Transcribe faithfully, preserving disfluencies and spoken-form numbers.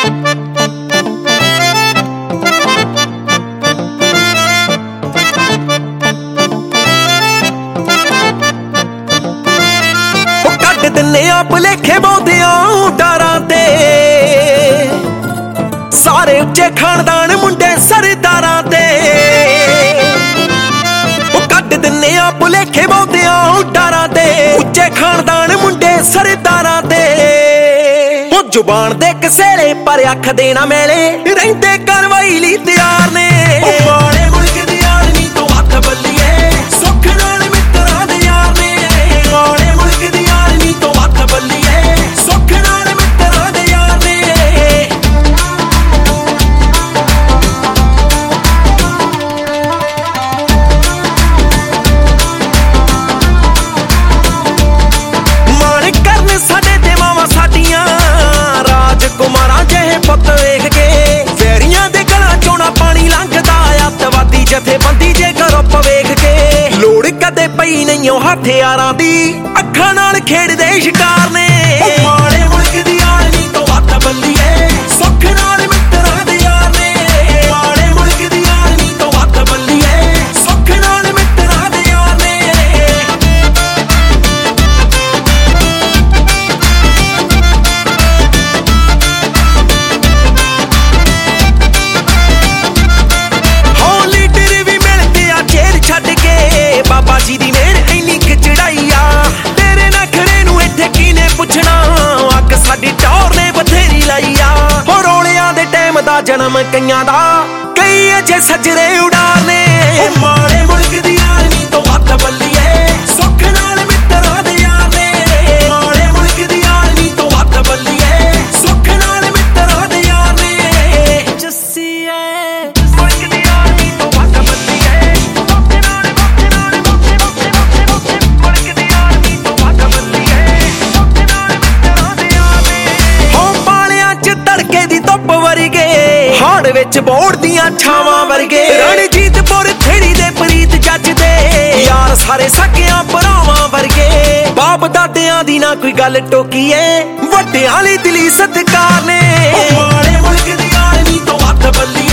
ਦਿੰਨਿਆਂ ਭੁਲੇਖੇ ਬਹੁਤਿਆਂ ਡਰਾਂ ਤੇ ਸਾਰੇ ਉੱਚੇ ਖਾਨਦਾਨ ਮੁੰਡੇ ਸਰਦਾਰਾਂ ਤੇ ਉਹ ਕੱਢ ਦਿੰਨਿਆਂ ਭੁਲੇਖੇ ਬਹੁਤਿਆਂ ਡਰਾਂ ਤੇ ਉੱਚੇ ਖਾਨਦਾਨ ਮੁੰਡੇ ਸਰਦਾਰਾਂ ਤੇ ਉਹ ਜ਼ੁਬਾਨ ਦੇ ਕਸੇਲੇ ਪਰ ਅੱਖ ਦੇ ਨਾ ਮੇਲੇ ਰਹਿੰਦੇ ਕਾਰਵਾਈ ਲਈ ਤਿਆਰ ਨੇ। ਉਹ ਮਾੜੇ ਮੁਲਕ ਦੀ ਆਲਮੀ ਤੋਂ ਹੱਥ ਬੱਲੀਏ ਸੁੱਖ ਨਾਲ ਮਿੱਤਰਾਂ ਦੇ ਯਾਰ ਨੇ। ਮਾੜੇ ਮੁਲਕ ਦੀ ਆਲਮੀ ਤੋਂ ਹੱਥ ਬੱਲੀਏ ਸੁੱਖ ਨਾਲ ਮਿੱਤਰਾਂ ਦੇ ਯਾਰ ਨੇ। ਮਾਣ ਕਰਨ ਸਾਡੇ ਤੇ ਮਾਵਾਂ ਸਾਡੀਆਂ ਰਾਜਕੁਮਾਰਾਂ ਜਿਹੇ ਪੁੱਤ ਵੇਖ ਕੇ ਵੈਰੀਆਂ ਦੇ ਗਲਾਂ ਚੋਂ ਨਾ ਪਾਣੀ ਲੰਘਦਾ ਅੱਤਵਾਦੀ ਜਥੇਬੰਦੀ ਜੇ ਗਰੁੱਪ ਵੇਖ ਕੇ ਲੋੜ ਕਦੇ ਪਈ ਨਹੀਂ ਉਹ ਹਥਿਆਰਾਂ ਦੀ ਅੱਖਾਂ ਨਾਲ ਖੇਡਦੇ ਸ਼ਿਕਾਰ ਨੇ। ਉਹ ਮਾੜੇ ਮੁਲਕ ਦੀ ਆਲਮੀ ਤੋਂ ਹੱਥ ਬੱਲੀਏ ਸੁੱਖ ਨਾਲ ਮਿੱਤਰਾਂ ਦੇ ਯਾਰ ਨੇ। ਮਾੜੇ ਮੁਲਕ ਦੀ ਆਲਮੀ ਤੋਂ ਹੱਥ ਬੱਲੀਏ ਸੁੱਖ ਨਾਲ ਮਿੱਤਰਾਂ ਦੇ ਯਾਰ ਨੇ। ਹੋ ਲੀਡਰ ਵੀ ਮਿਲਦੇ ਆ ਜੇਲ੍ਹ ਛੱਡ ਕੇ ਬਾਬਾ ਜੀ ਦੀ ਮਿਹਰ ਇੰਨੀ ਕੁ ਚੜਾਈ ਆ ਤੇਰੇ ਨਖਰੇ ਨੂੰ ਇੱਥੇ ਕਿਹਨੇ ਪੁੱਛਣਾ ਅੱਗ ਸਾਡੀ ਟੌਰ ਨੇ ਬਥੇਰੀ ਲਾਈ ਆ। ਹੋ ਰੋਲਿਆਂ ਦੇ ਟਾਈਮ ਦਾ ਜਨਮ ਕਈਆਂ ਦਾ ਕਈ ਅਜੇ ਸੱਜਰੇ ਉਡਾਰ ਨੇ। ਉਹ ਮਾੜੇ ਮੁਲਕ ਦੀ ਆਲਮੀ ਤੋਂ ਹੱਥ ਬੱਲੀਏ ਸੁੱਖ ਨਾਲ ਮਿੱਤਰਾਂ ਦੇ ਯਾਰ ਨੇ। ਮਾੜੇ ਮੁਲਕ ਦੀ ਆਲਮੀ ਤੋਂ ਹੱਥ ਬੱਲੀਏ ਸੁੱਖ ਨਾਲ ਮਿੱਤਰਾਂ ਦੇ ਯਾਰ ਨੇ। ਜੱਸੀਏ ਮੁਲਕ ਦੀ ਆਲਮੀ ਤੋਂ ਹੱਥ ਬੱਲੀਏ ਸੁੱਖ ਨਾਲ ਮੁਲਕ ਦੀ ਆਲਮੀ ਤੋਂ ਹੱਥ ਬੱਲੀਏ ਸੁੱਖ ਨਾਲ ਮਿੱਤਰਾਂ ਦੇ ਯਾਰ ਨੇ। ਹੋ ਬਾਲਿਆਂ ਚ ਤੜਕੇ ਦੀ ਧੁੱਪ ਵਰਗੇ ਹਾੜ ਵਿੱਚ ਬੋੜ ਦੀਆਂ ਛਾਵਾਂ ਵਰਗੇ ਰਣਜੀਤਪੁਰ ਥੇੜੀ ਦੇ ਪ੍ਰੀਤ ਜੱਜ ਦੇ ਯਾਰ ਸਾਰੇ ਸਕਿਆਂ ਭਰਾਵਾਂ ਵਰਗੇ ਬਾਪ ਦਾਦਿਆਂ ਦੀ ਨਾ ਕੋਈ ਗੱਲ ਟੋਕੀਏ ਵੱਡਿਆਂ ਲਈ ਦਿਲੀ ਸਤਿਕਾਰ ਨੇ। ਉਹ ਮਾੜੇ ਮੁਲਕ ਦੀ ਆਲਮੀ ਤੋਂ ਹੱਥ ਬੱਲੀ